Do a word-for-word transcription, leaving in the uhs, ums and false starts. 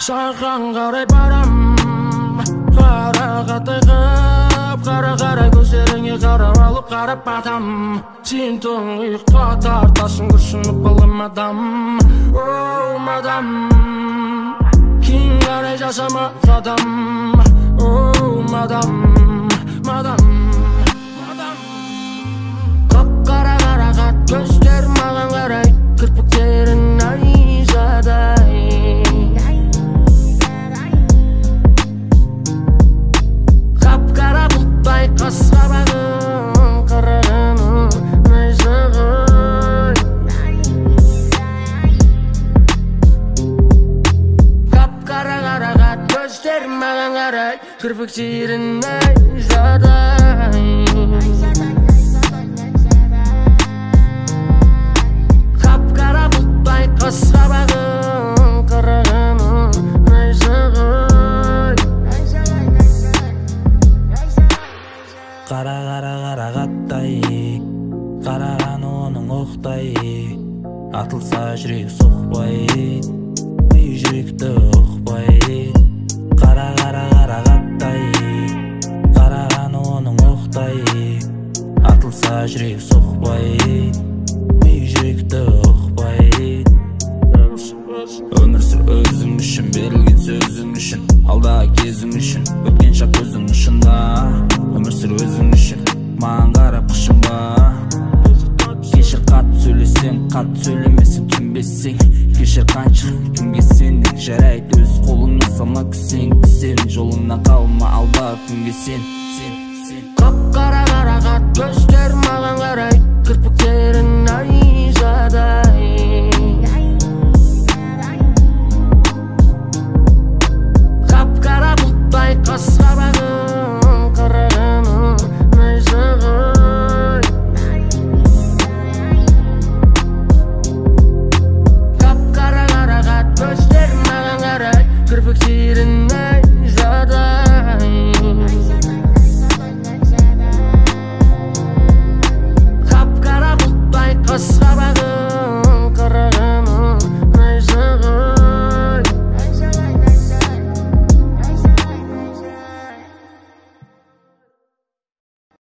Саған қарай барам, қарақатай қып, қара-қарай көздеріңе қарап алып қарап батам. Сен тұңғиыққа тартасың күрсініп балым адам. Оу мадам, кейін қарай жасама қадам. Оу мадам, мадам, мадам. Қап-қара қарақат көздер маған қарай, кірпіктерің найзадай. Қап-қара бұлттай қас-қабағың, қарағаның найзағай. Қап-қара қарақат көздер маған қарай, кірпіктерің найзадай. Қап-қара бұлттай қас-қабағың, қарағаның найзағай. Қара-қара қарағаттай, қараған оның оқтай, атылса жүрек соқпай, үй жүректі ұқпай. Қара-қара қарағаттай, қараған оның оқтай, атылса жүрек соқпай, үй жүректі ұқпай. Өмір сүр өзің үшін, берілген сөзің үшін, алдағы кезің үшін, өткен шақ көзің ұшында. Өмір сүр өзің үшін, маған қарап қышынба. Кешір қатты сөйлесең, қатты сөйлемесең, түнбесең. Кешір қанша кімге сендің, жарайды өз қолыңа салма күсең. Күсен жолыңнан қалма, алда күнге сен. Қап-қара қарақат көздер маған қарай, кірпіктер